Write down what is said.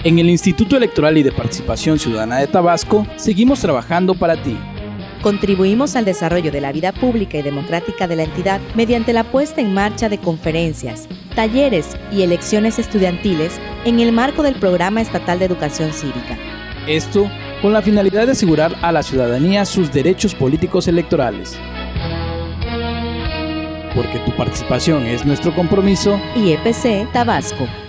En el Instituto Electoral y de Participación Ciudadana de Tabasco, seguimos trabajando para ti. Contribuimos al desarrollo de la vida pública y democrática de la entidad mediante la puesta en marcha de conferencias, talleres y elecciones estudiantiles en el marco del Programa Estatal de Educación Cívica. Esto con la finalidad de asegurar a la ciudadanía sus derechos políticos electorales. Porque tu participación es nuestro compromiso. IEPC Tabasco.